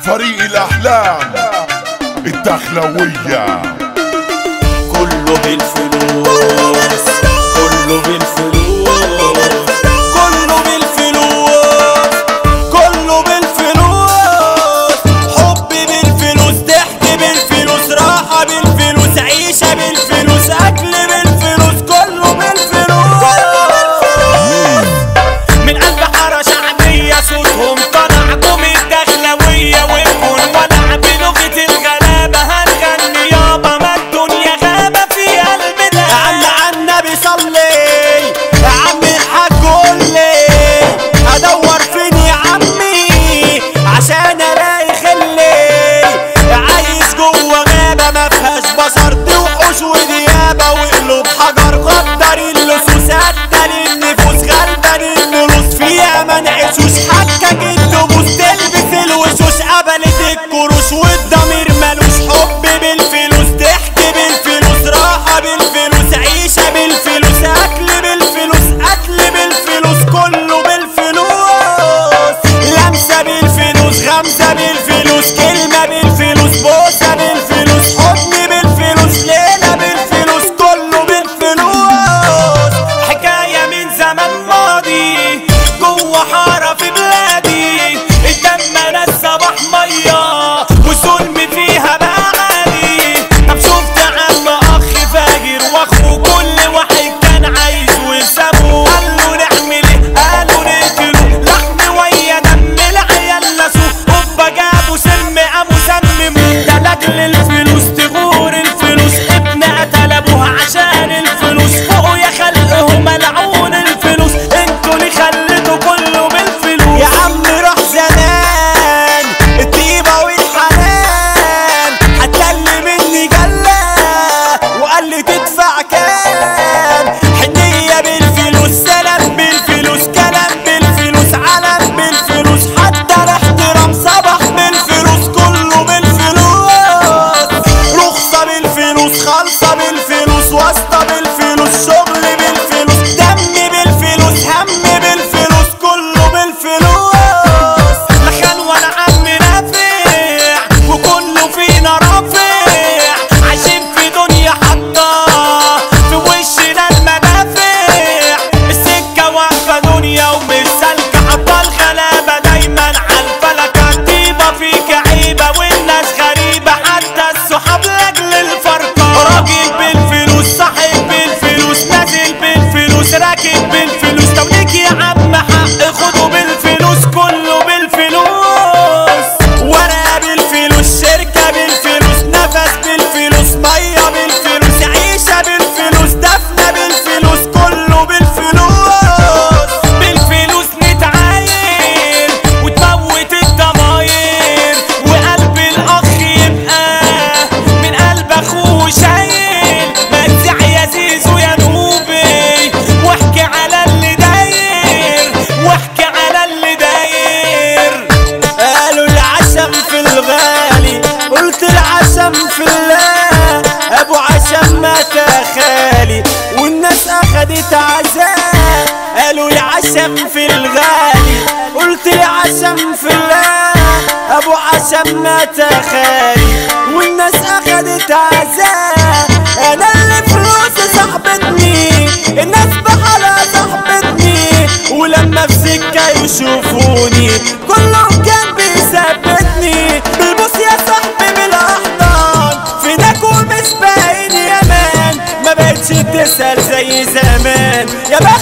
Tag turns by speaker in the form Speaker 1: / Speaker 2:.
Speaker 1: فريق الأحلام الدخلوية.
Speaker 2: كله بالفلوس، كله بالفلوس، كله بالفلوس، كله بالفلوس. حب بالفلوس، ضحك بالفلوس، راحة بالفلوس، عيشة بالفلوس، أكل بالفلوس، كله بالفلوس. من قلب حارة شعبية صوتهم طلع قوم الدخلوية، ويكون ولع بلغة الغلابة هنغني يابا ما الدنيا غابة في قلبنا. يا عم عالنبي صلي، يا عم الحاج قولي ادور فين يا عمي عشان الاقي خلي. عايش جوه غابة ما فيهاش بشر، دي وحوش وديابة وقلوب حجر. غدر اللصوص قتل النفوس، غلبان النلوص فيها ما نعيشوش. حكك الدبوس تلبس الوشوش، قبلت الكروش والضمير ملوش. حب بالفلوس، ضحك بالفلوس، راحة بالفلوس، عيشة بالفلوس، أكل بالفلوس، قتل بالفلوس، كله بالفلوس. لمسة بالفلوس، غمزة بالفلوس، كلمة بالفلوس، بوسة بالفلوس، حضن بالفلوس، ليلة بالفلوس، كله بالفلوس. حكاية من زمن ماضي جوه حارة في بلادي، الدم ناس صباح مية والظلم فيها بقى عالي. طب شفت عم اخ فاجر واخوه كل واحد كان عايز وسابه. قالوا نعمل ايه؟ قالوا نقتله، لحم ويا دم العيال نسوه. هوبا جابوا سم قاموا سمموه، ده لاجل الفلوس تغور الفلوس. ابن قتل ابوه عشان الفلوس، فوقوا يا خلقه ملعون الفلوس. انتوا اللي خليتوا كله بالفلوس. يا عم روح زمان الطيبة والحنان، هتكلم مني جلة وقال لي تدفع كام. حنية بالفلوس، سلام بالفلوس، كلام بالفلوس، علم بالفلوس، حتى الاحترام صباح بالفلوس، كله بالفلوس. رخصة بالفلوس، خالصة بالفلوس، واسطة بالفلوس، شغل بالفلوس، دم بالفلوس، هم بالفلوس، كله بالفلوس. لا خان ولا عم نافع وكله فينا رافع، عايشين في دنيا حاطة في وشنا المدافع. السكة واقفة دنيا ومش سالكة، حاطة الغلابة دايما عالفلكة. طيبة فيك عيبة والناس غريبة، حتى الصحاب لاجل الفرقة. راجل بالفلوس، صاحب بالفلوس، نازل بالفلوس، راكب بالفلوس. لو ليك يا عم حق خده بالفلوس، كله بالفلوس. ورقة بالفلوس، شركة بالفلوس، نفس بالفلوس، مية بالفلوس، عيشة بالفلوس، دفنة بالفلوس، كله بالفلوس. بالفلوس نتعاير وتموت الضماير، وقلب الأخ يبقى من قلب أخوه شايل. ما تزع يا زيزو يا نوبي، واحكي على اللي داير، واحكي على اللي داير. قالوا العشم في الغالي، قلت العشم في الله. ابو عشم مات خالي والناس اخدت عزاه. قالوا العشم في الغالي، قلت العشم في الله. ابو عشم مات خالي والناس اخدت عزاه. انا اللي فلوسي صاحبتني، الناس بحالها صاحبتني، ولما في سكة يشوفوني كلهم كان بيثبتني. بالبوس يا صاحبي بالاحضان، فينك ومش باين يا مان، ما بقتش تسأل زي زمان. يا